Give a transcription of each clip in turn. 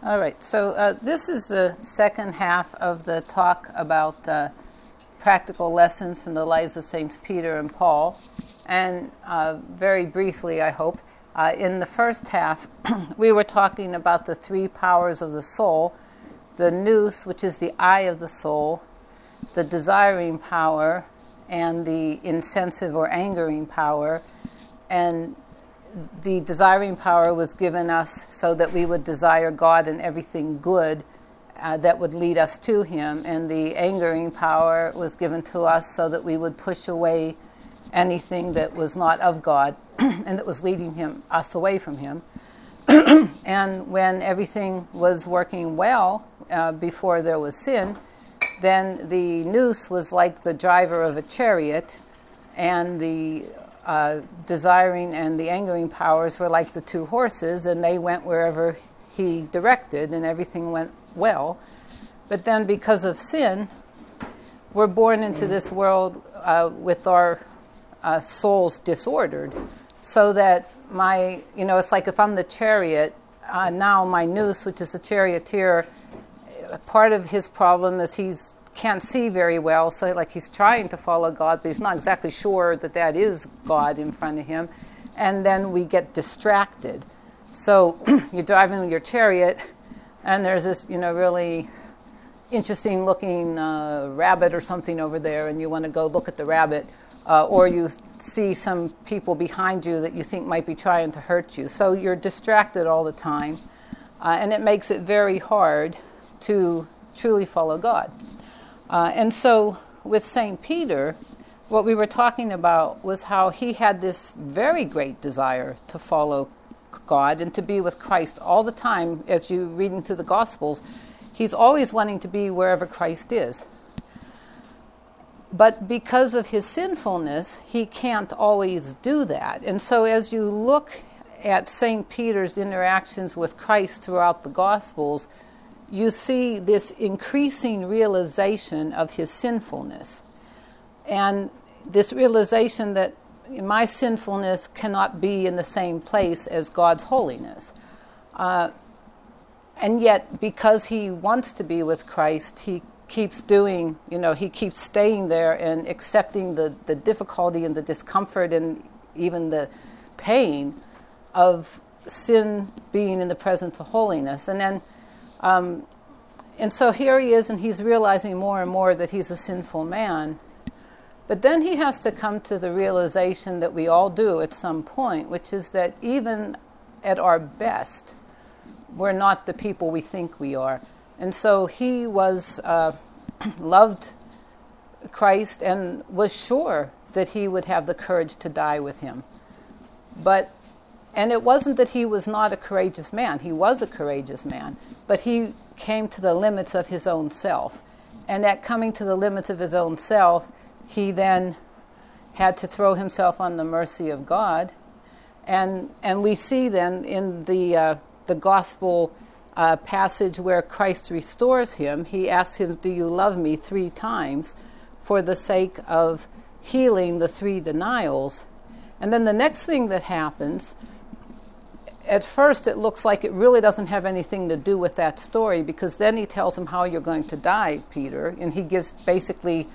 All right, so this is the second half of the talk about practical lessons from the lives of Saints Peter and Paul. And very briefly, I hope, in the first half, we were talking about the three powers of the soul: the nous, which is the eye of the soul, the desiring power, and the insensitive or angering power. And the desiring power was given us so that we would desire God and everything good that would lead us to Him. And the angering power was given to us so that we would push away anything that was not of God and that was leading us away from Him. And when everything was working well before there was sin, then the nous was like the driver of a chariot, and the desiring and the angering powers were like the two horses, and they went wherever He directed, and everything went well. But then because of sin, we're born into this world with our souls disordered, so that it's like if I'm the chariot, now my nous, which is the charioteer, part of his problem is he's can't see very well, so like he's trying to follow God, but he's not exactly sure that that is God in front of him, and then we get distracted. So you're driving with your chariot, and there's this really interesting looking rabbit or something over there, and you want to go look at the rabbit, or you see some people behind you that you think might be trying to hurt you. So you're distracted all the time, and it makes it very hard to truly follow God. And so with St. Peter, what we were talking about was how he had this very great desire to follow God and to be with Christ all the time. As you're reading through the Gospels, he's always wanting to be wherever Christ is. But because of his sinfulness, he can't always do that. And so as you look at St. Peter's interactions with Christ throughout the Gospels, you see this increasing realization of his sinfulness. And this realization that my sinfulness cannot be in the same place as God's holiness. And yet, because he wants to be with Christ, he keeps doing, he keeps staying there and accepting the difficulty and the discomfort and even the pain of sin being in the presence of holiness. And then and so here he is, and he's realizing more and more that he's a sinful man. But then he has to come to the realization that we all do at some point, which is that even at our best, we're not the people we think we are. And so he was loved Christ and was sure that he would have the courage to die with him. And it wasn't that he was not a courageous man. He was a courageous man. But he came to the limits of his own self. And at coming to the limits of his own self, he then had to throw himself on the mercy of God. And we see then in the gospel passage where Christ restores him, he asks him, "Do you love me?" 3 times for the sake of healing the 3 denials. And then the next thing that happens, at first it looks like it really doesn't have anything to do with that story, because then he tells him how you're going to die, Peter, and he gives basically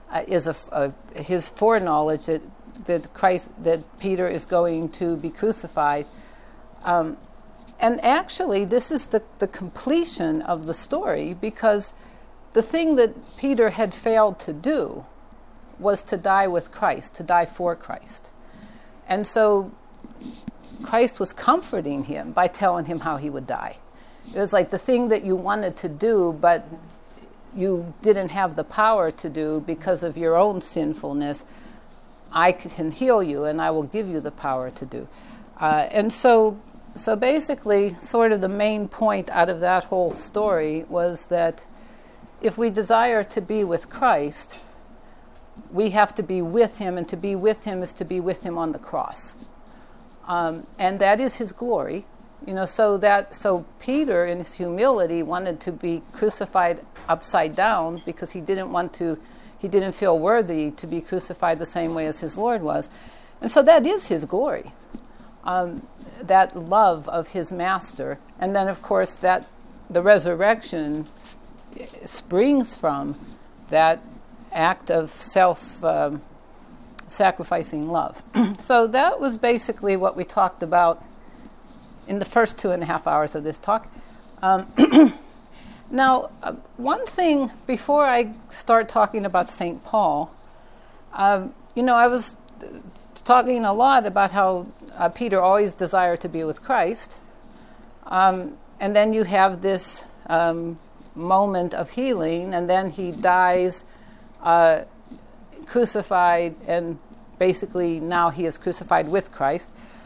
his foreknowledge that Peter is going to be crucified. And actually, this is the completion of the story, because the thing that Peter had failed to do was to die with Christ, to die for Christ. And so Christ was comforting him by telling him how he would die. It was like the thing that you wanted to do, but you didn't have the power to do because of your own sinfulness. I can heal you, and I will give you the power to do. And so basically, sort of the main point out of that whole story was that if we desire to be with Christ, we have to be with him, and to be with him is to be with him on the cross. And that is his glory. So Peter, in his humility, wanted to be crucified upside down because he didn't feel worthy to be crucified the same way as his Lord was. And so that is his glory, that love of his master. And then, of course, that the resurrection springs from that act of self-sacrificing love. So that was basically what we talked about in the first 2.5 hours of this talk. Now, one thing before I start talking about St. Paul, I was talking a lot about how Peter always desired to be with Christ. And then you have this moment of healing, and then he dies crucified, and basically now he is crucified with Christ.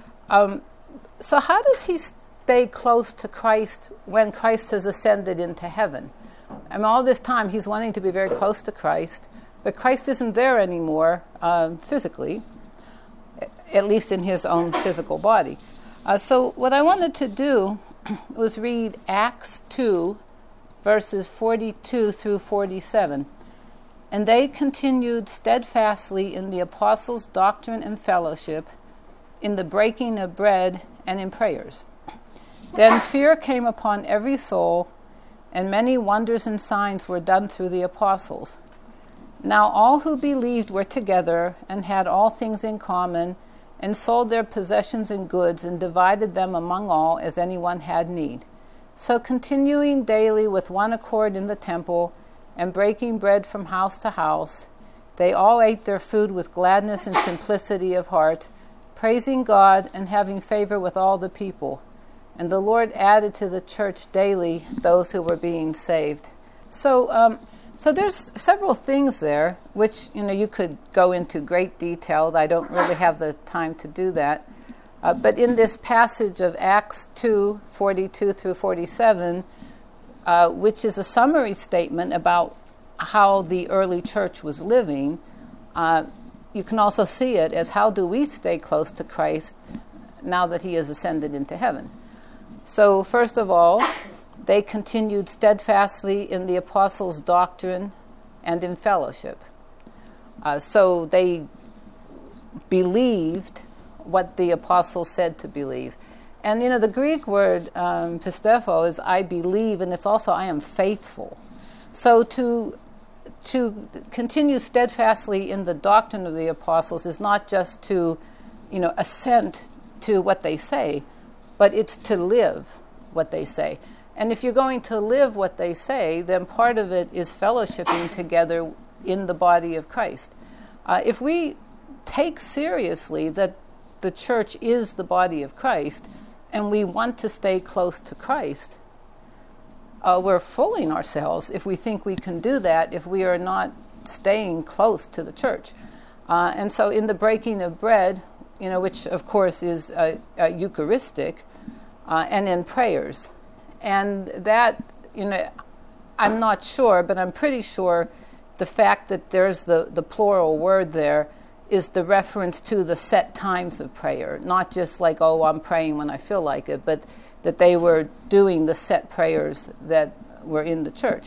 So how does he stay close to Christ when Christ has ascended into heaven? And all this time he's wanting to be very close to Christ, but Christ isn't there anymore physically, at least in his own physical body. So what I wanted to do was read Acts 2, verses 42 through 47. And they continued steadfastly in the apostles' doctrine and fellowship, in the breaking of bread, and in prayers. Then fear came upon every soul, and many wonders and signs were done through the apostles. Now all who believed were together, and had all things in common, and sold their possessions and goods, and divided them among all as anyone had need. So continuing daily with one accord in the temple, and breaking bread from house to house, they all ate their food with gladness and simplicity of heart, praising God and having favor with all the people. And the Lord added to the church daily those who were being saved. So there's several things there, which you could go into great detail. I don't really have the time to do that. But in this passage of Acts 2, 42 through 47, which is a summary statement about how the early church was living, you can also see it as how do we stay close to Christ now that he has ascended into heaven. So first of all, they continued steadfastly in the apostles' doctrine and in fellowship. So they believed what the apostles said to believe. And the Greek word pistepho is I believe, and it's also I am faithful. So to continue steadfastly in the doctrine of the apostles is not just to assent to what they say, but it's to live what they say. And if you're going to live what they say, then part of it is fellowshipping together in the body of Christ. If we take seriously that the church is the body of Christ, and we want to stay close to Christ, we're fooling ourselves if we think we can do that if we are not staying close to the church. And so in the breaking of bread, which of course is Eucharistic, and in prayers. And that, I'm not sure, but I'm pretty sure the fact that there's the plural word there is the reference to the set times of prayer, not just like, I'm praying when I feel like it, but that they were doing the set prayers that were in the church.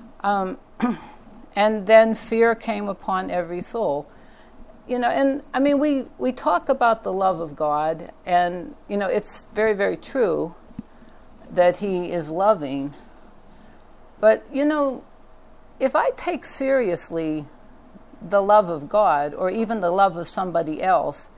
And then fear came upon every soul. And I mean, we talk about the love of God, and, it's very, very true that he is loving. But, if I take seriously the love of God, or even the love of somebody else,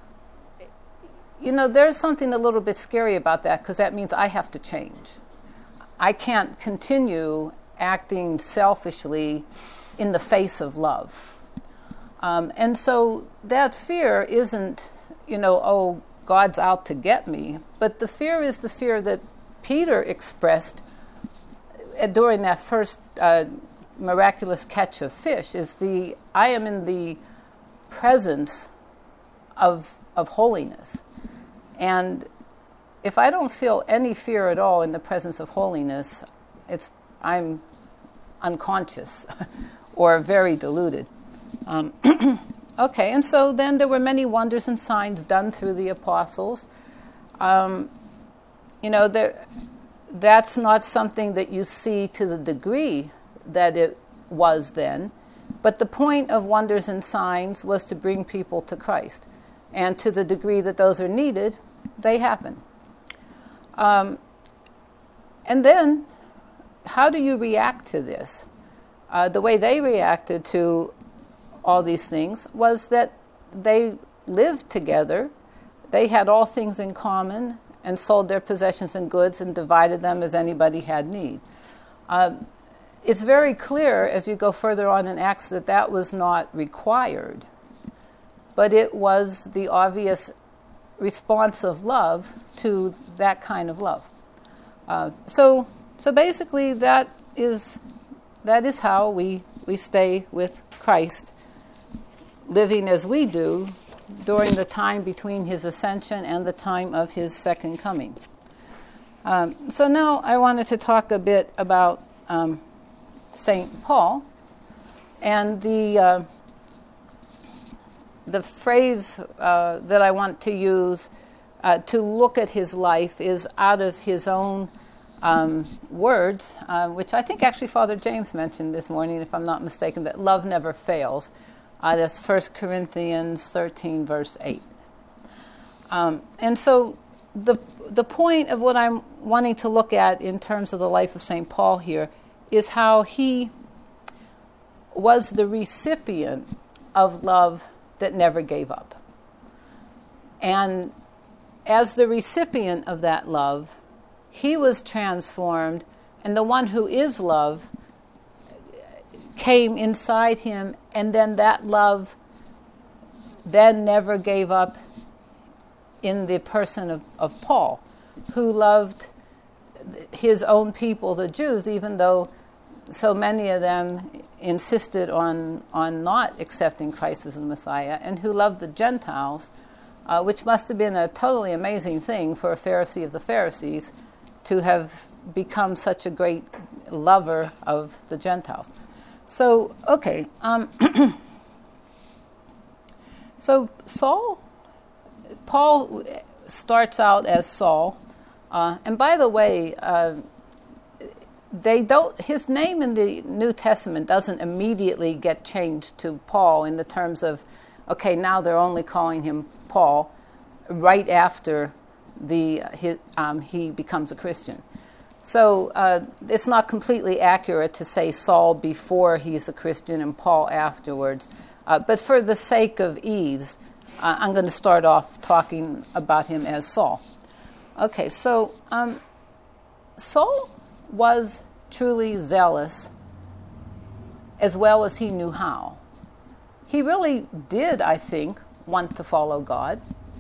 there's something a little bit scary about that, because that means I have to change. I can't continue acting selfishly in the face of love. And so that fear isn't, God's out to get me, but the fear is the fear that Peter expressed during that first miraculous catch of fish, is I am in the presence of holiness. And if I don't feel any fear at all in the presence of holiness, I'm unconscious or very deluded. Okay, and so then there were many wonders and signs done through the apostles. That's not something that you see to the degree that it was then, but the point of wonders and signs was to bring people to Christ. And to the degree that those are needed, they happen. And then how do you react to this? The way they reacted to all these things was that they lived together. They had all things in common and sold their possessions and goods and divided them as anybody had need. It's very clear as you go further on in Acts that that was not required, but it was the obvious response of love to that kind of love. So basically that is how we stay with Christ, living as we do during the time between his ascension and the time of his second coming. So now I wanted to talk a bit about St. Paul, and the phrase that I want to use to look at his life is out of his own words, which I think actually Father James mentioned this morning, if I'm not mistaken, that love never fails. That's 1 Corinthians 13, verse 8. And so the point of what I'm wanting to look at in terms of the life of St. Paul here is how he was the recipient of love that never gave up. And as the recipient of that love, he was transformed, and the one who is love came inside him, and then that love then never gave up in the person of Paul, who loved his own people, the Jews, even though so many of them insisted on not accepting Christ as the Messiah, and who loved the Gentiles, which must have been a totally amazing thing for a Pharisee of the Pharisees to have become such a great lover of the Gentiles. So, okay. So Paul starts out as Saul, and by the way, his name in the New Testament doesn't immediately get changed to Paul in the terms of, okay, now they're only calling him Paul right after he becomes a Christian. So it's not completely accurate to say Saul before he's a Christian and Paul afterwards. But for the sake of ease, I'm going to start off talking about him as Saul. Okay, so Saul was truly zealous as well as he knew how. He really did, I think, want to follow God.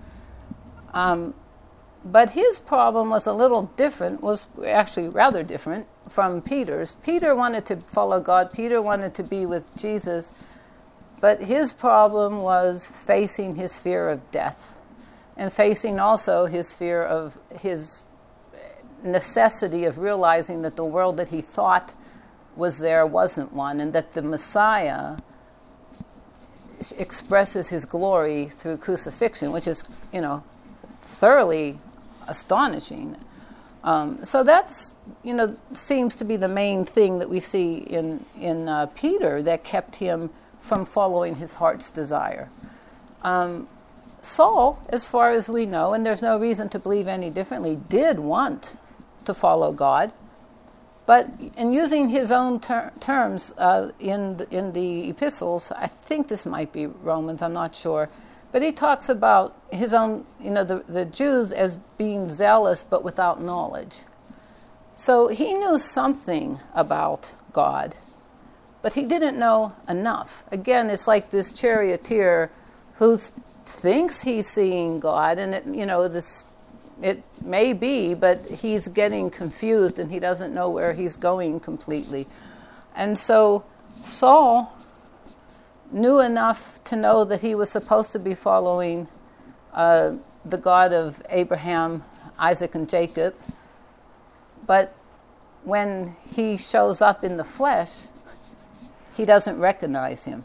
But his problem was a little different, was actually rather different from Peter's. Peter wanted to follow God. Peter wanted to be with Jesus. But his problem was facing his fear of death and facing also his fear of his necessity of realizing that the world that he thought was there wasn't one, and that the Messiah expresses his glory through crucifixion, which is, thoroughly astonishing. So that's, seems to be the main thing that we see in Peter that kept him from following his heart's desire. Saul, as far as we know, and there's no reason to believe any differently, did want to follow God, but in using his own terms in the epistles, I think this might be Romans, I'm not sure, but he talks about his own, the Jews as being zealous but without knowledge. So he knew something about God, but he didn't know enough. Again, it's like this charioteer who thinks he's seeing God, and it may be, but he's getting confused and he doesn't know where he's going completely. And so Saul knew enough to know that he was supposed to be following the God of Abraham, Isaac, and Jacob. But when he shows up in the flesh, he doesn't recognize him.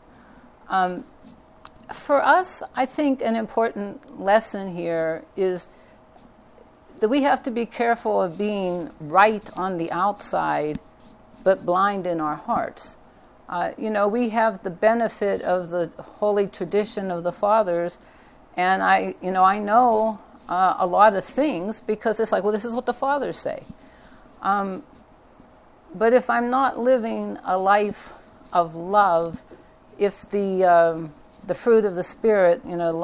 For us, I think an important lesson here is that we have to be careful of being right on the outside, but blind in our hearts. We have the benefit of the holy tradition of the fathers, and I know a lot of things because it's like, well, this is what the fathers say. But if I'm not living a life of love, if the fruit of the Spirit,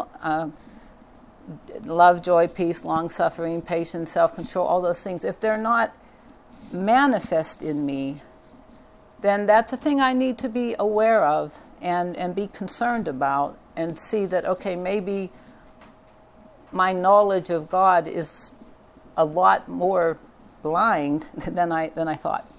love, joy, peace, long-suffering, patience, self-control, all those things, if they're not manifest in me, then that's a thing I need to be aware of and be concerned about and see that, okay, maybe my knowledge of God is a lot more blind than I thought.